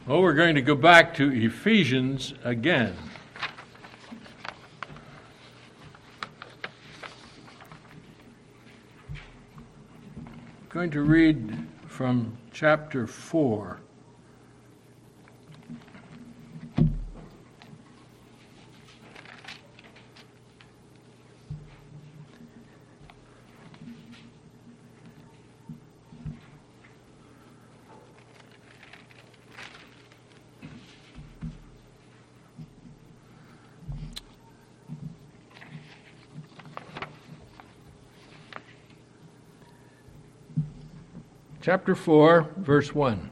Well, we're going to go back to Ephesians again. I'm going to read from chapter 4. Chapter 4, verse 1.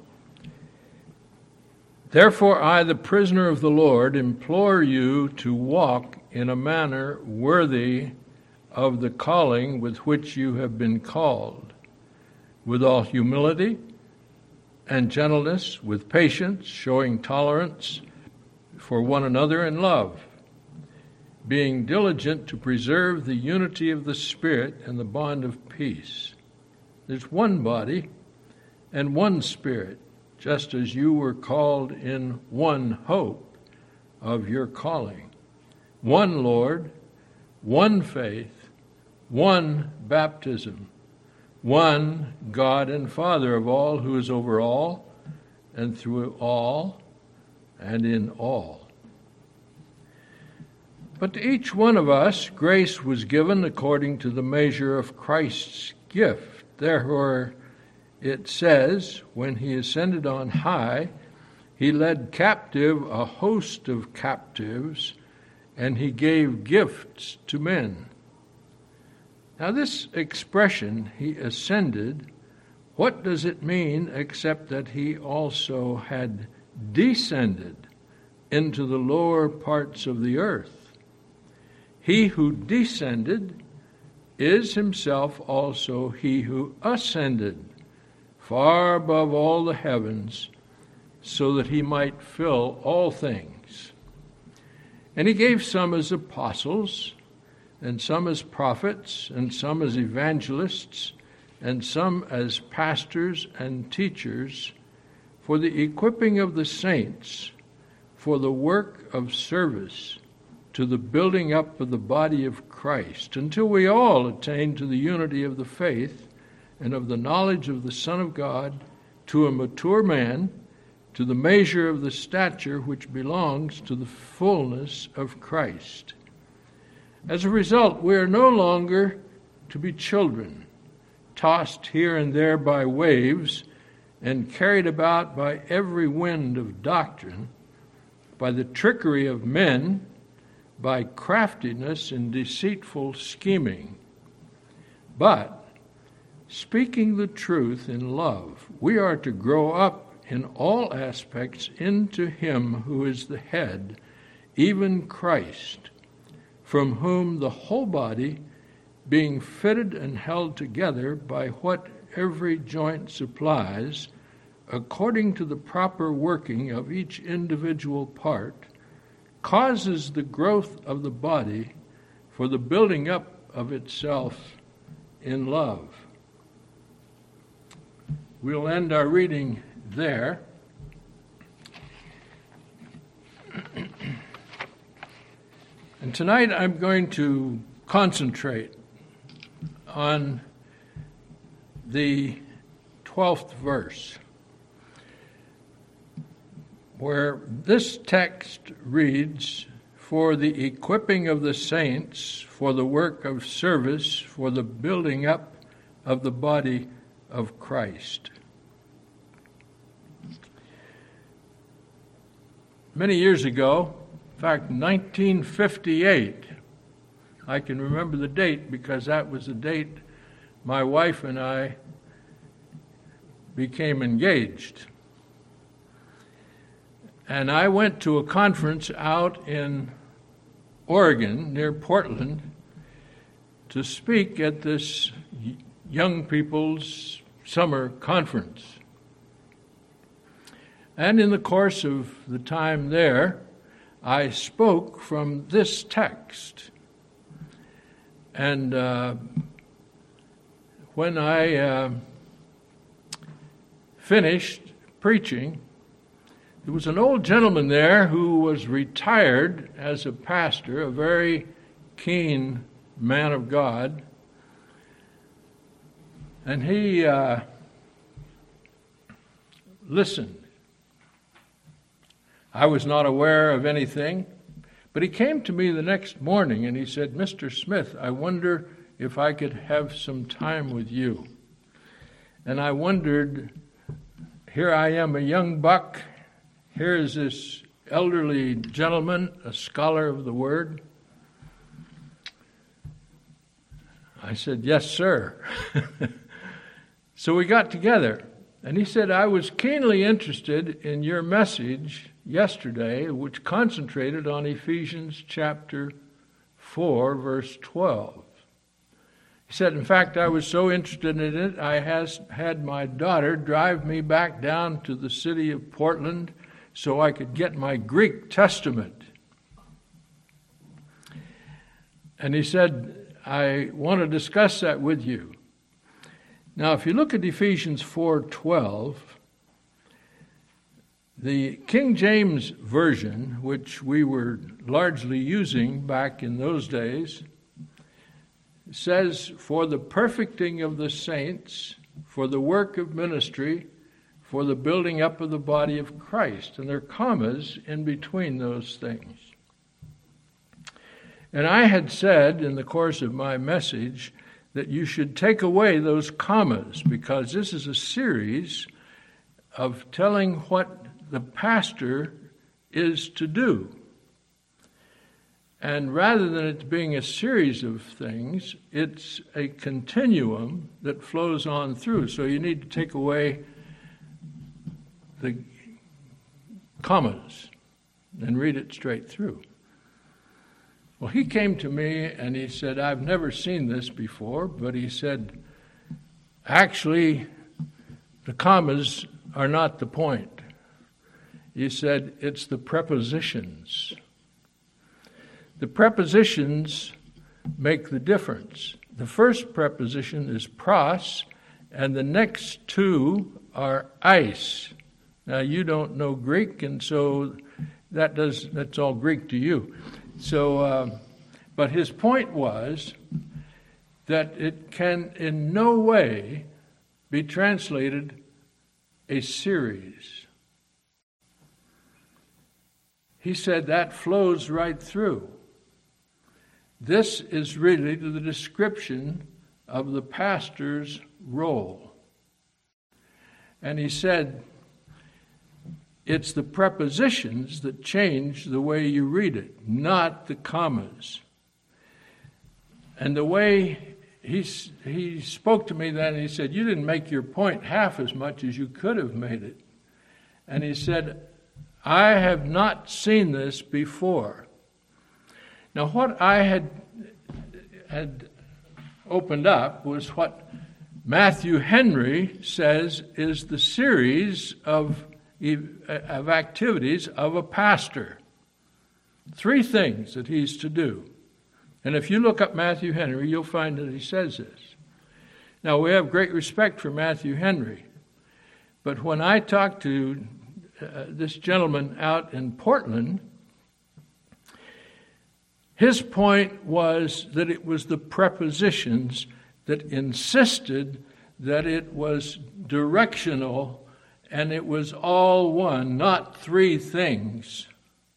Therefore I, the prisoner of the Lord, implore you to walk in a manner worthy of the calling with which you have been called, with all humility and gentleness, with patience, showing tolerance for one another in love, being diligent to preserve the unity of the Spirit and the bond of peace. There's one body and one Spirit, just as you were called in one hope of your calling. One Lord, one faith, one baptism, one God and Father of all, who is over all, and through all, and in all. But to each one of us grace was given according to the measure of Christ's gift. Therefore, it says, when he ascended on high, he led captive a host of captives, and he gave gifts to men. Now this expression, he ascended, what does it mean except that he also had descended into the lower parts of the earth? He who descended is himself also he who ascended far above all the heavens, so that he might fill all things. And he gave some as apostles, and some as prophets, and some as evangelists, and some as pastors and teachers, for the equipping of the saints, for the work of service, to the building up of the body of Christ, until we all attain to the unity of the faith and of the knowledge of the Son of God, to a mature man, to the measure of the stature which belongs to the fullness of Christ. As a result, we are no longer to be children, tossed here and there by waves and carried about by every wind of doctrine, by the trickery of men, by craftiness and deceitful scheming. But, speaking the truth in love, we are to grow up in all aspects into him who is the head, even Christ, from whom the whole body, being fitted and held together by what every joint supplies, according to the proper working of each individual part, causes the growth of the body for the building up of itself in love. We'll end our reading there. And tonight I'm going to concentrate on the 12th verse, where this text reads, "For the equipping of the saints, for the work of service, for the building up of the body of Christ." Many years ago, in fact, 1958, I can remember the date because that was the date my wife and I became engaged. And I went to a conference out in Oregon, near Portland, to speak at this young people's summer conference. And in the course of the time there, I spoke from this text. And when I finished preaching, There was an old gentleman there who was retired as a pastor, a very keen man of God. And he listened. I was not aware of anything, but he came to me the next morning and he said, "Mr. Smith, I wonder if I could have some time with you." And I wondered, here I am, a young buck. Here is this elderly gentleman, a scholar of the Word. I said, "Yes, sir." So we got together, and he said, "I was keenly interested in your message yesterday, which concentrated on Ephesians chapter 4, verse 12. He said, in fact, I was so interested in it, I had my daughter drive me back down to the city of Portland so I could get my Greek Testament. And he said, I want to discuss that with you." Now, if you look at Ephesians 4:12, the King James Version, which we were largely using back in those days, says, "For the perfecting of the saints, for the work of ministry, for the building up of the body of Christ." And there are commas in between those things. And I had said in the course of my message that you should take away those commas, because this is a series of telling what the pastor is to do. And rather than it being a series of things, it's a continuum that flows on through. So you need to take away the commas and read it straight through. Well, he came to me and he said, "I've never seen this before," but he said, "Actually, the commas are not the point." He said, "It's the prepositions. The prepositions make the difference. The first preposition is pros, and the next two are eis. Now, you don't know Greek, and so that's all Greek to you. So, but his point was that it can in no way be translated a series. He said that flows right through. This is really the description of the pastor's role. And he said, it's the prepositions that change the way you read it, not the commas. And the way he spoke to me then, he said, "You didn't make your point half as much as you could have made it." And he said, "I have not seen this before." Now, what I had opened up was what Matthew Henry says is the series of activities of a pastor. 3 things that he's to do. And if you look up Matthew Henry, you'll find that he says this. Now, we have great respect for Matthew Henry, but when I talked to this gentleman out in Portland, his point was that it was the prepositions that insisted that it was directional and it was all one, not 3 things.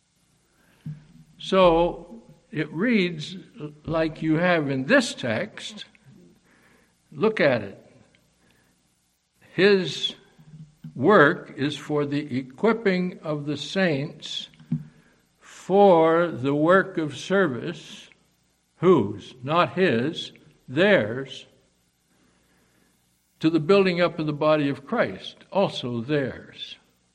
So it reads like you have in this text. Look at it. His work is for the equipping of the saints for the work of service. Whose? Not his, theirs. To the building up of the body of Christ, also theirs.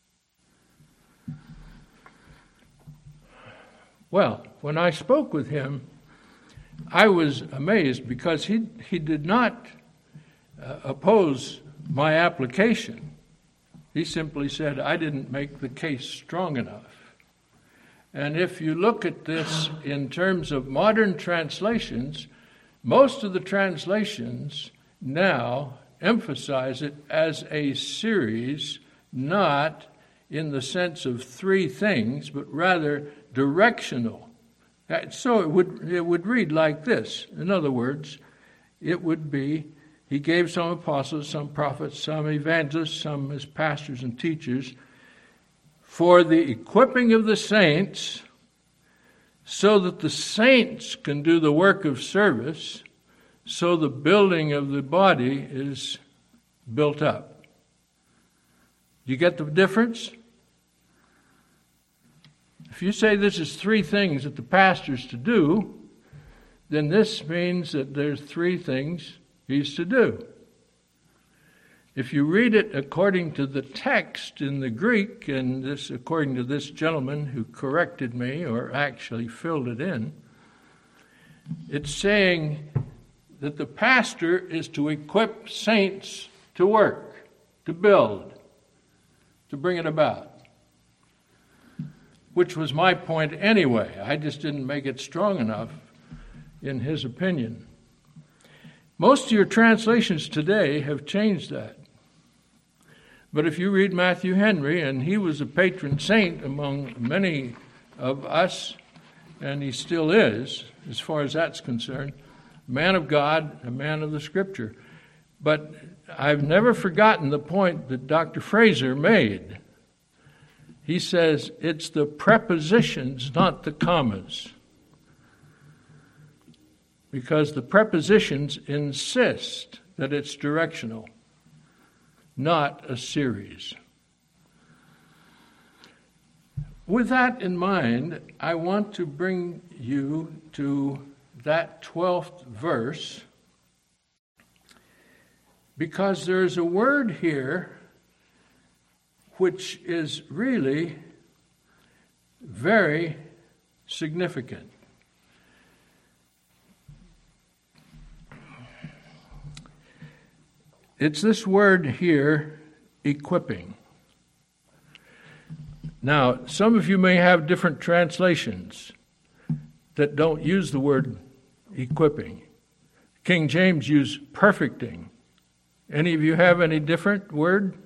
Well, when I spoke with him, I was amazed because he did not oppose my application. He simply said, I didn't make the case strong enough. And if you look at this in terms of modern translations, most of the translations now emphasize it as a series, not in the sense of three things, but rather directional. So it would read like this. In other words, it would be, he gave some apostles, some prophets, some evangelists, some as pastors and teachers, for the equipping of the saints, so that the saints can do the work of service, so the building of the body is built up. You get the difference? If you say this is three things that the pastor's to do, then this means that there's three things he's to do. If you read it according to the text in the Greek, and this according to this gentleman who corrected me or actually filled it in, it's saying that the pastor is to equip saints to work, to build, to bring it about. Which was my point anyway. I just didn't make it strong enough in his opinion. Most of your translations today have changed that. But if you read Matthew Henry, and he was a patron saint among many of us, and he still is, as far as that's concerned, a man of God, a man of the Scripture. But I've never forgotten the point that Dr. Fraser made. He says it's the prepositions, not the commas. Because the prepositions insist that it's directional, not a series. With that in mind, I want to bring you to that 12th verse, because there's a word here which is really very significant. It's this word here, equipping. Now, some of you may have different translations that don't use the word equipping. King James used perfecting. Any of you have any different word?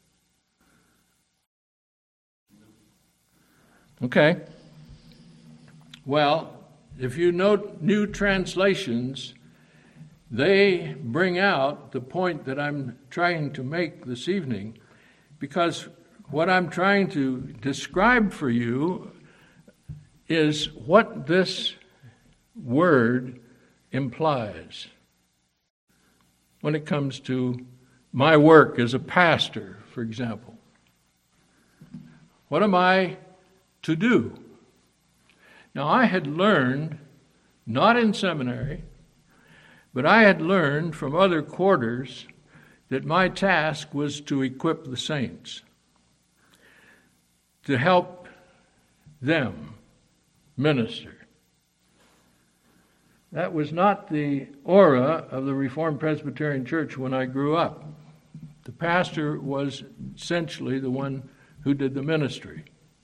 Okay. Well, if you note new translations, they bring out the point that I'm trying to make this evening, because what I'm trying to describe for you is what this word implies when it comes to my work as a pastor, for example. What am I to do? Now, I had learned, not in seminary, but I had learned from other quarters that my task was to equip the saints, to help them minister. That was not the aura of the Reformed Presbyterian Church when I grew up. The pastor was essentially the one who did the ministry.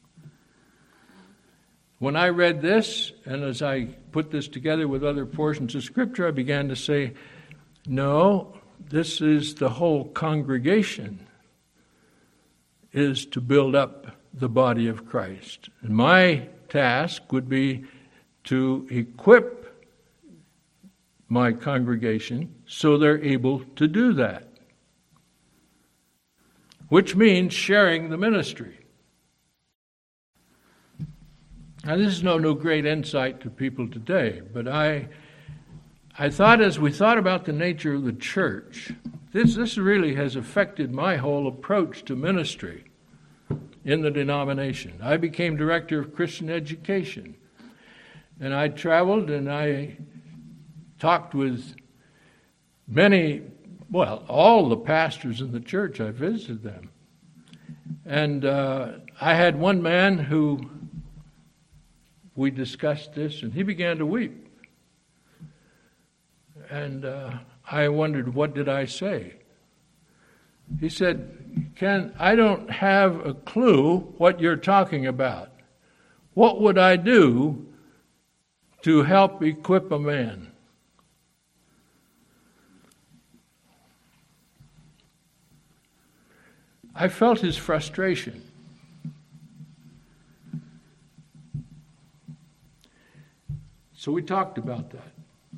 When I read this, and as I put this together with other portions of Scripture, I began to say, no, this is the whole congregation is to build up the body of Christ. And my task would be to equip my congregation so they're able to do that, which means sharing the ministry. Now, this is no great insight to people today, but I thought, as we thought about the nature of the church, this really has affected my whole approach to ministry in the denomination. I became director of Christian education, and I traveled and I talked with all the pastors in the church. I visited them. And I had one man who we discussed this, and he began to weep. And I wondered, what did I say? He said, Ken, I don't have a clue what you're talking about. What would I do to help equip a man? I felt his frustration. So we talked about that.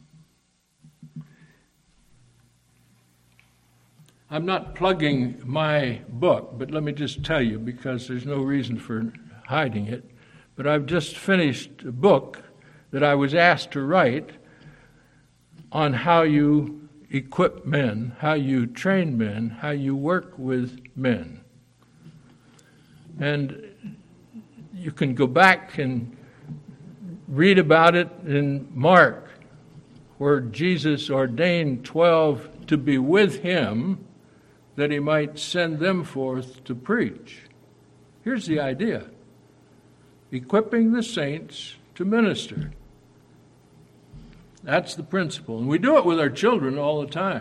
I'm not plugging my book, but let me just tell you, because there's no reason for hiding it. But I've just finished a book that I was asked to write on how you equip men, how you train men, how you work with men. And you can go back and read about it in Mark, where Jesus ordained 12 to be with him, that he might send them forth to preach. Here's the idea: equipping the saints to minister. That's the principle. And we do it with our children all the time.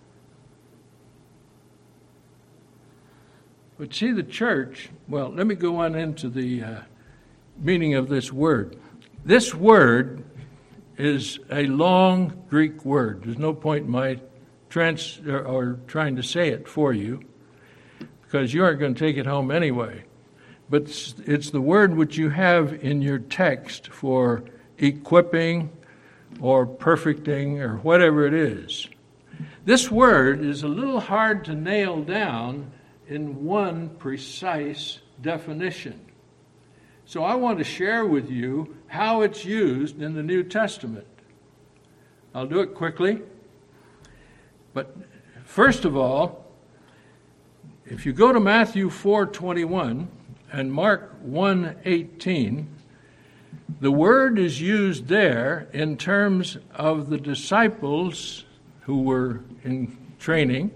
But see, the church, well, let me go on into the meaning of this word. This word is a long Greek word. There's no point in my trying to say it for you, because you aren't going to take it home anyway. But it's the word which you have in your text for equipping or perfecting or whatever it is. This word is a little hard to nail down in one precise definition. So I want to share with you how it's used in the New Testament. I'll do it quickly. But first of all, if you go to Matthew 4:21 and Mark 1:18, the word is used there in terms of the disciples who were in training,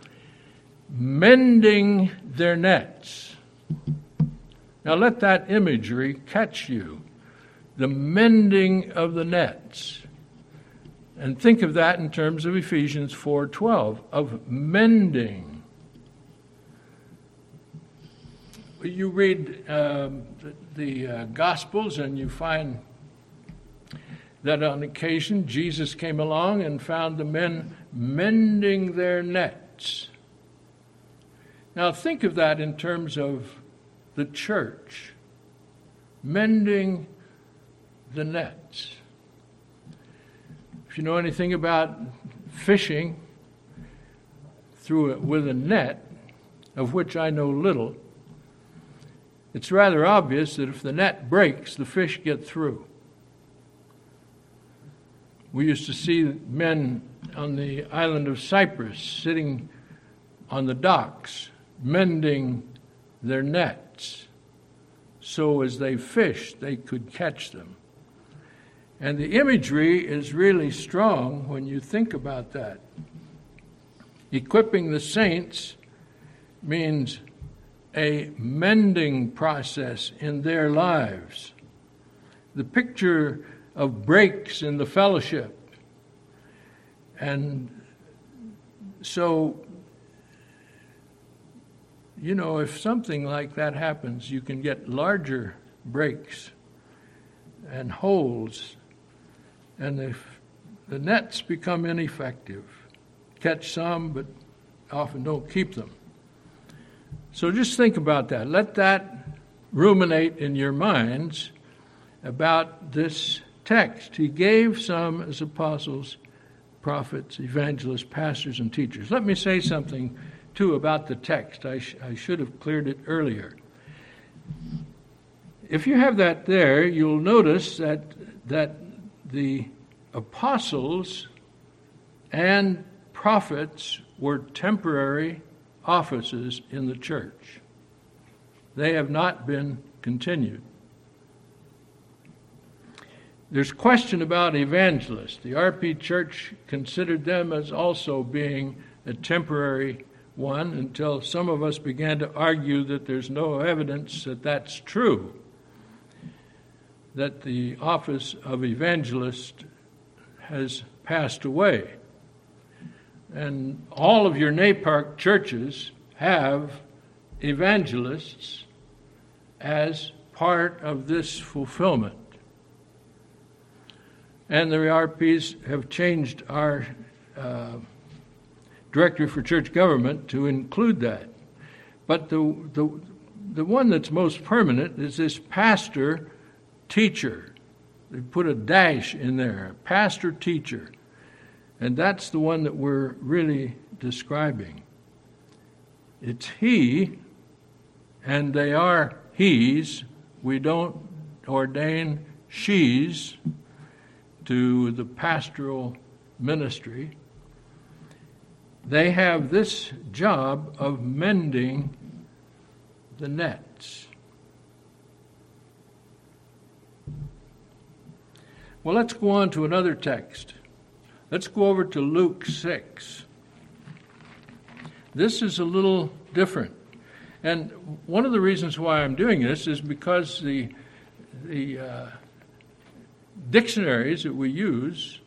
mending their nets. Now let that imagery catch you, the mending of the nets. And think of that in terms of Ephesians 4:12, of mending. You read the Gospels and you find that on occasion Jesus came along and found the men mending their nets. Now think of that in terms of the church, mending the nets. If you know anything about fishing with a net, of which I know little, it's rather obvious that if the net breaks, the fish get through. We used to see men on the island of Cyprus sitting on the docks, mending their nets, so as they fished, they could catch them. And the imagery is really strong when you think about that. Equipping the saints means a mending process in their lives. The picture of breaks in the fellowship. And so, if something like that happens, you can get larger breaks and holes, and the nets become ineffective. Catch some, but often don't keep them. So just think about that. Let that ruminate in your minds about this text. He gave some as apostles, prophets, evangelists, pastors, and teachers. Let me say something, too, about the text. I should have cleared it earlier. If you have that there, you'll notice that the apostles and prophets were temporary offices in the church. They have not been continued. There's question about evangelists. The RP Church considered them as also being a temporary one until some of us began to argue that there's no evidence that that's true, that the office of evangelist has passed away. And all of your NAPARC churches have evangelists as part of this fulfillment. And the RPs have changed our Directory for Church Government to include that. But the one that's most permanent is this pastor-teacher. They put a dash in there, pastor teacher. And that's the one that we're really describing. It's he, and they are he's. We don't ordain she's to the pastoral ministry. They have this job of mending the nets. Well, let's go on to another text. Let's go over to Luke 6. This is a little different. And one of the reasons why I'm doing this is because the dictionaries that we use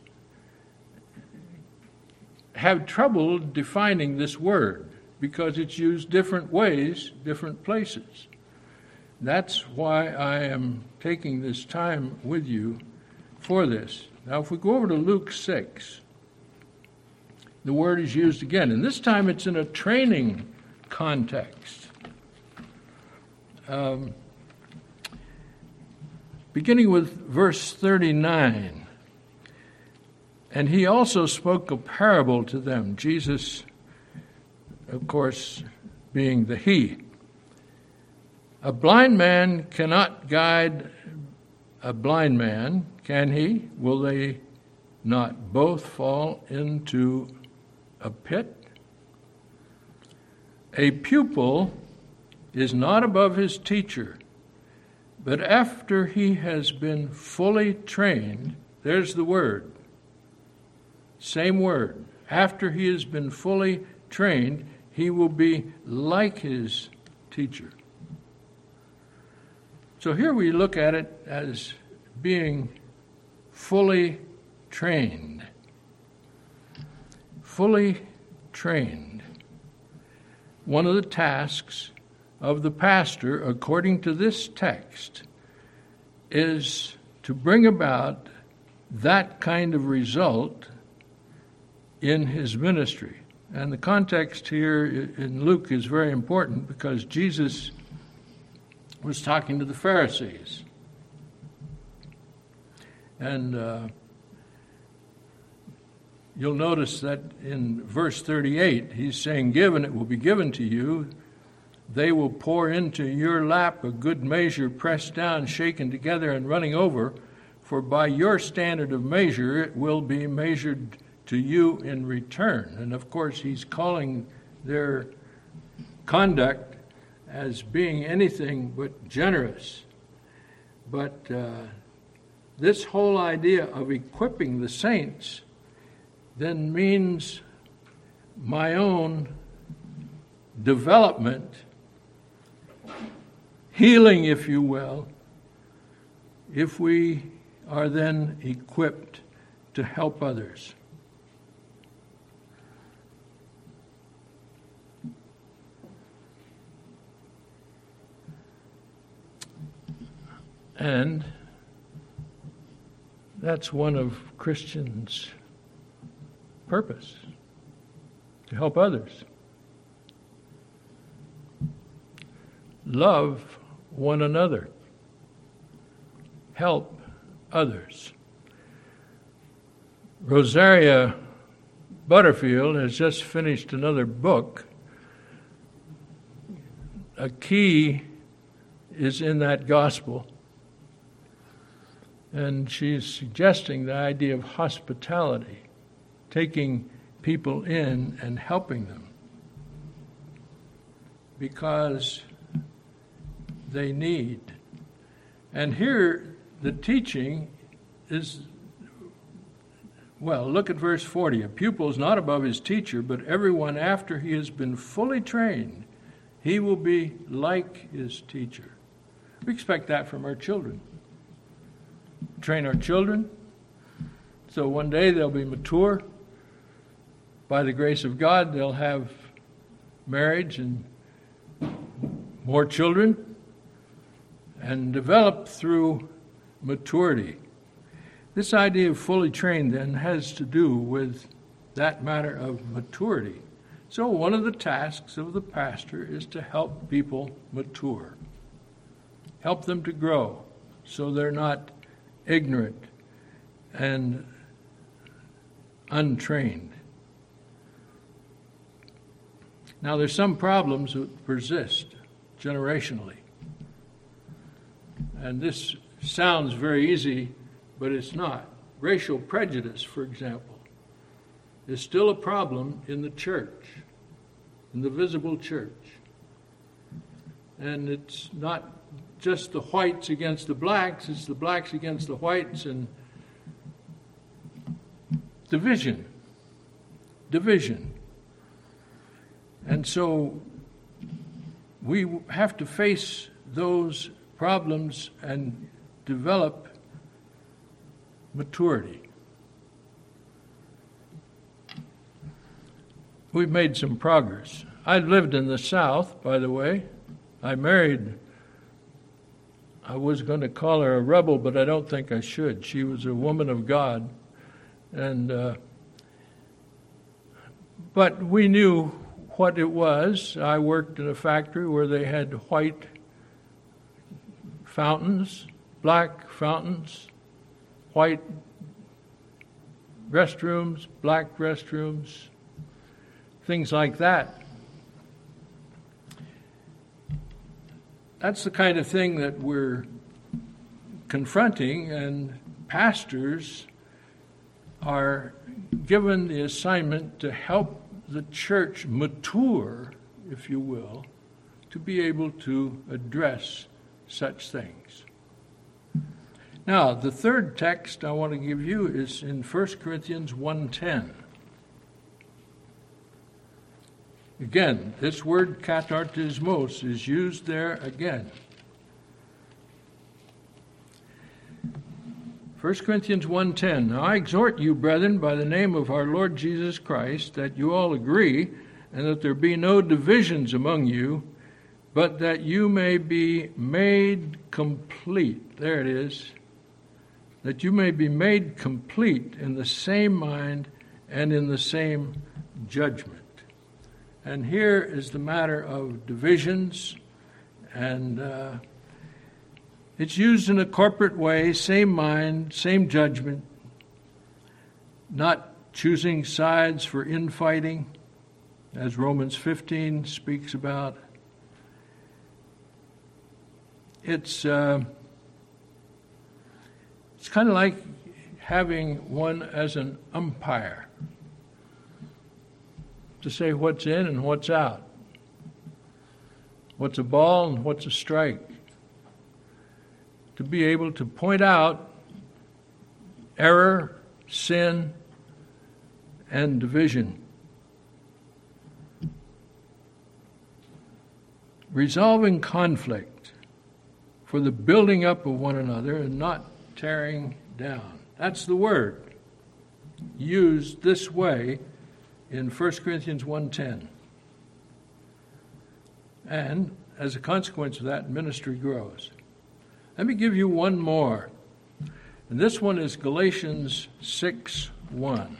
have trouble defining this word because it's used different ways, different places. That's why I am taking this time with you for this. Now, if we go over to Luke 6, the word is used again, and this time it's in a training context. Beginning with verse 39. And he also spoke a parable to them, Jesus, of course, being the he. A blind man cannot guide a blind man, can he? Will they not both fall into a pit? A pupil is not above his teacher, but after he has been fully trained, there's the word, same word, after he has been fully trained, he will be like his teacher. So here we look at it as being fully trained. Fully trained. One of the tasks of the pastor, according to this text, is to bring about that kind of result in his ministry. And the context here in Luke is very important because Jesus was talking to the Pharisees. And you'll notice that in verse 38, he's saying, "Give, and it will be given to you. They will pour into your lap a good measure, pressed down, shaken together, and running over. For by your standard of measure, it will be measured to you in return." And of course, he's calling their conduct as being anything but generous. But this whole idea of equipping the saints then means my own development, healing, if you will, if we are then equipped to help others. And that's one of Christians' purpose, to help others. Love one another. Help others. Rosaria Butterfield has just finished another book. A key is in that gospel. And she's suggesting the idea of hospitality, taking people in and helping them because they need. And here the teaching is, well, look at verse 40. A pupil is not above his teacher, but everyone after he has been fully trained, he will be like his teacher. We expect that from our children. Train our children so one day they'll be mature. By the grace of God, they'll have marriage and more children and develop through maturity. This idea of fully trained then has to do with that matter of maturity. So one of the tasks of the pastor is to help people mature. Help them to grow so they're not ignorant and untrained. Now, there's some problems that persist generationally. And this sounds very easy, but it's not. Racial prejudice, for example, is still a problem in the church, in the visible church. And it's not just the whites against the blacks, it's the blacks against the whites, and division. And so we have to face those problems and develop maturity. We've made some progress. I lived in the South, by the way. I was going to call her a rebel, but I don't think I should. She was a woman of God. But we knew what it was. I worked in a factory where they had white fountains, black fountains, white restrooms, black restrooms, things like that. That's the kind of thing that we're confronting, and pastors are given the assignment to help the church mature, if you will, to be able to address such things. Now, the third text I want to give you is in 1 Corinthians 1:10. Again, this word katartismos is used there again. 1 Corinthians 1:10. Now I exhort you, brethren, by the name of our Lord Jesus Christ, that you all agree, and that there be no divisions among you, but that you may be made complete. There it is. That you may be made complete in the same mind and in the same judgment. And here is the matter of divisions, and it's used in a corporate way, same mind, same judgment, not choosing sides for infighting, as Romans 15 speaks about. It's kind of like having one as an umpire to say what's in and what's out, what's a ball and what's a strike, to be able to point out error, sin, and division. Resolving conflict for the building up of one another and not tearing down. That's the word used this way in 1 Corinthians 1:10. And as a consequence of that, ministry grows. Let me give you one more. And this one is Galatians 6:1.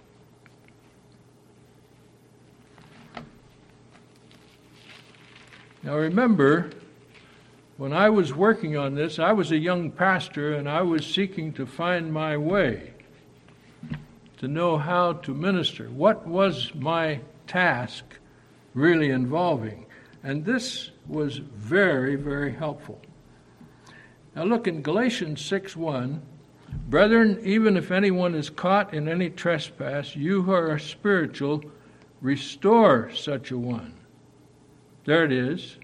Now remember, when I was working on this, I was a young pastor and I was seeking to find my way, to know how to minister. What was my task really involving? And this was very, very helpful. Now look in Galatians 6:1. Brethren, even if anyone is caught in any trespass, you who are spiritual, restore such a one. There it is.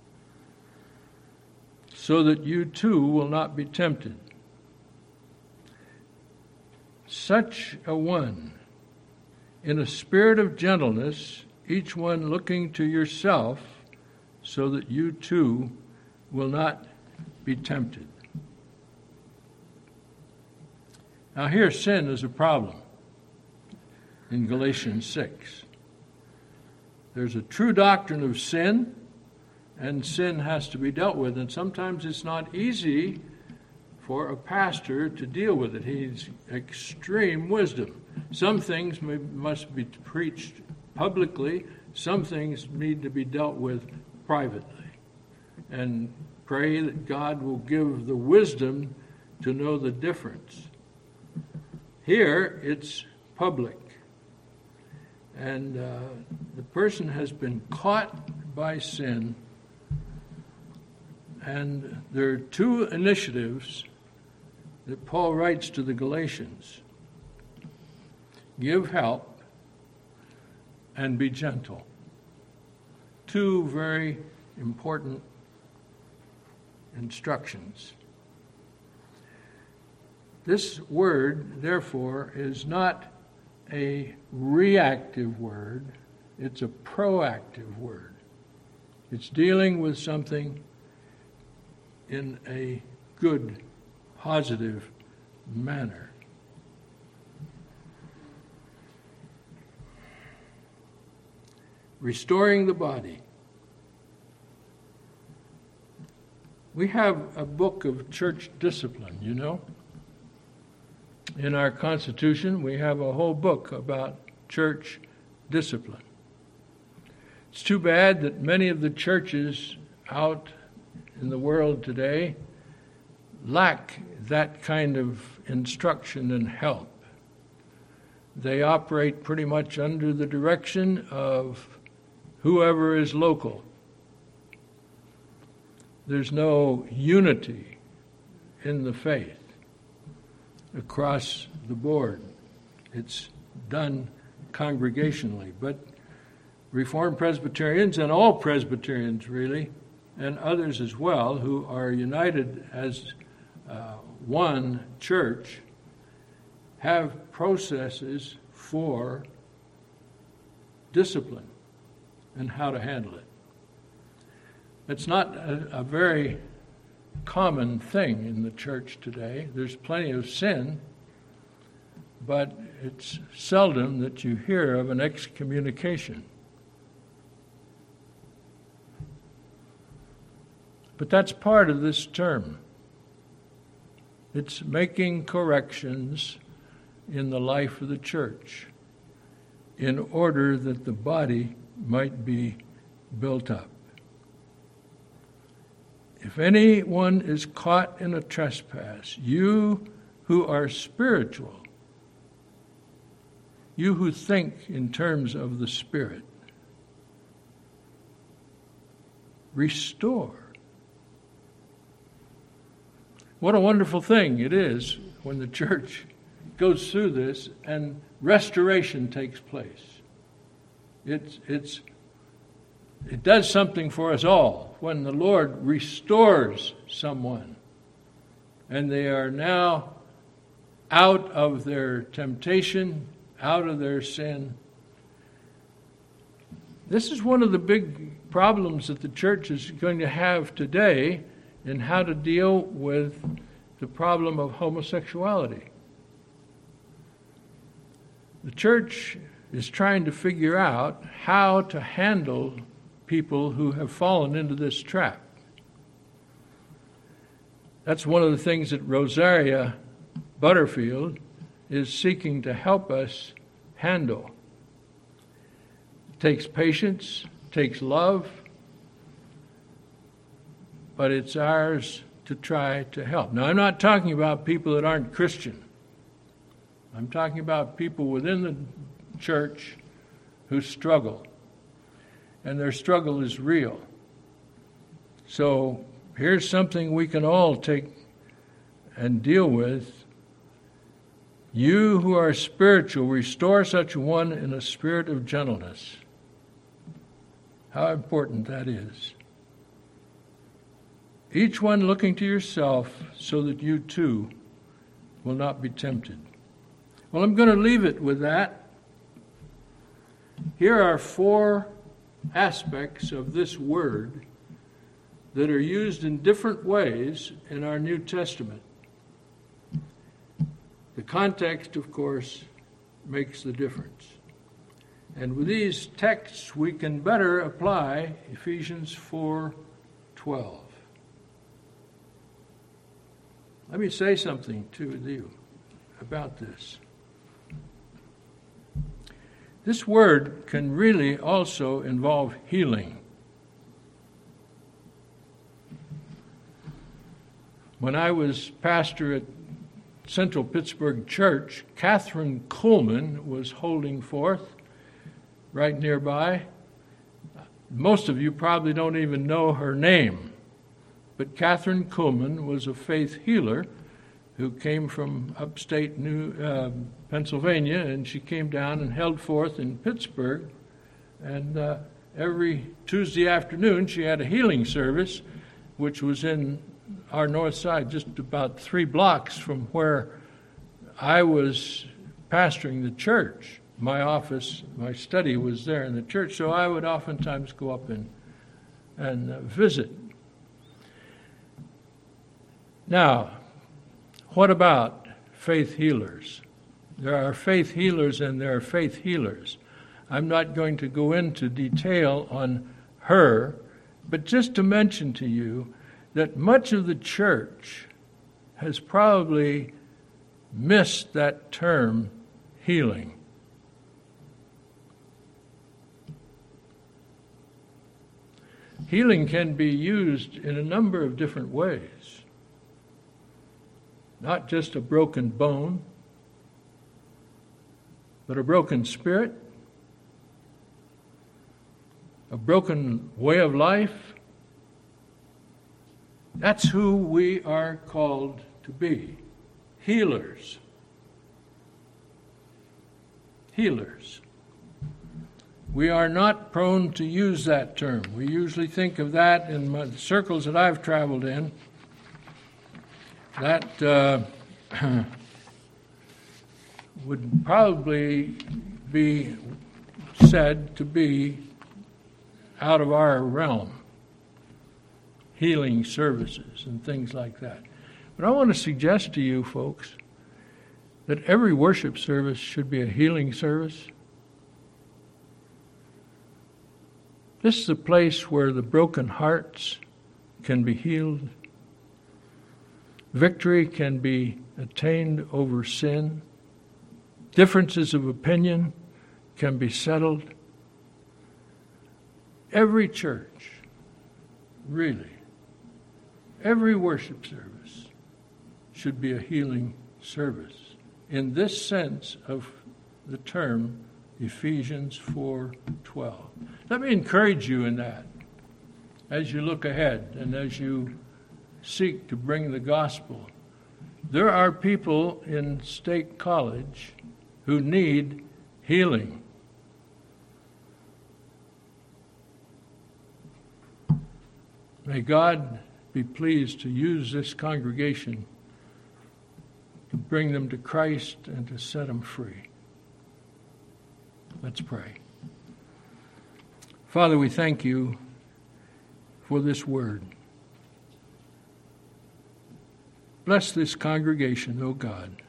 So that you too will not be tempted. Such a one, in a spirit of gentleness, each one looking to yourself, so that you too will not be tempted. Now here sin is a problem in Galatians 6. There's a true doctrine of sin, and sin has to be dealt with, and sometimes it's not easy for a pastor to deal with it. He needs extreme wisdom. Some things must be preached publicly, some things need to be dealt with privately. And pray that God will give the wisdom to know the difference. Here, it's public. And the person has been caught by sin. And there are two initiatives that Paul writes to the Galatians. Give help and be gentle. Two very important instructions. This word, therefore, is not a reactive word. It's a proactive word. It's dealing with something in a good, positive manner. Restoring the body. We have a book of church discipline, you know. In our Constitution, we have a whole book about church discipline. It's too bad that many of the churches out in the world today lack that kind of instruction and help. They operate pretty much under the direction of whoever is local. There's no unity in the faith across the board. It's done congregationally. But Reformed Presbyterians, and all Presbyterians really, and others as well, who are united as one church, have processes for discipline and how to handle it. It's not a very common thing in the church today. There's plenty of sin, but it's seldom that you hear of an excommunication. But that's part of this term. It's making corrections in the life of the church in order that the body might be built up. If anyone is caught in a trespass, you who are spiritual, you who think in terms of the Spirit, restore. What a wonderful thing it is when the church goes through this and restoration takes place. It does something for us all when the Lord restores someone and they are now out of their temptation, out of their sin. This is one of the big problems that the church is going to have today in how to deal with the problem of homosexuality. The church is trying to figure out how to handle people who have fallen into this trap. That's one of the things that Rosaria Butterfield is seeking to help us handle. It takes patience, takes love, but it's ours to try to help. Now, I'm not talking about people that aren't Christian. I'm talking about people within the church who struggle, and their struggle is real. So here's something we can all take and deal with. You who are spiritual, restore such a one in a spirit of gentleness. How important that is. Each one looking to yourself so that you too will not be tempted. Well, I'm going to leave it with that. Here are 4 aspects of this word that are used in different ways in our New Testament. The context, of course, makes the difference. And with these texts, we can better apply Ephesians 4:12. Let me say something to you about this. This word can really also involve healing. When I was pastor at Central Pittsburgh Church, Catherine Kuhlman was holding forth right nearby. Most of you probably don't even know her name, but Catherine Kuhlman was a faith healer who came from upstate Pennsylvania, and she came down and held forth in Pittsburgh. And every Tuesday afternoon she had a healing service, which was in our north side, just about 3 blocks from where I was pastoring the church. My office, my study was there in the church, so I would oftentimes go up and visit. Now, what about faith healers? There are faith healers and there are faith healers. I'm not going to go into detail on her, but just to mention to you that much of the church has probably missed that term healing. Healing can be used in a number of different ways. Not just a broken bone, but a broken spirit, a broken way of life. That's who we are called to be. Healers. Healers. We are not prone to use that term. We usually think of that in the circles that I've traveled in. That would probably be said to be out of our realm. Healing services and things like that. But I want to suggest to you folks that every worship service should be a healing service. This is a place where the broken hearts can be healed. Victory can be attained over sin. Differences of opinion can be settled. Every church, really, every worship service should be a healing service in this sense of the term Ephesians 4:12. Let me encourage you in that as you look ahead and as you seek to bring the gospel. There are people in State College who need healing. May God be pleased to use this congregation to bring them to Christ and to set them free. Let's pray. Father, we thank you for this word. Bless this congregation, O God,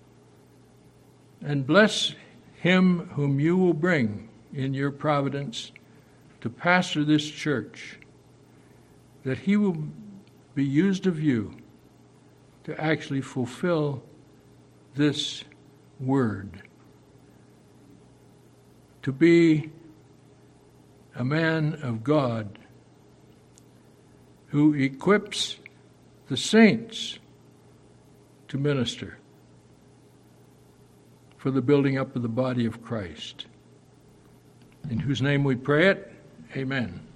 and bless him whom you will bring in your providence to pastor this church, that he will be used of you to actually fulfill this word, to be a man of God who equips the saints to minister for the building up of the body of Christ. In whose name we pray it, amen.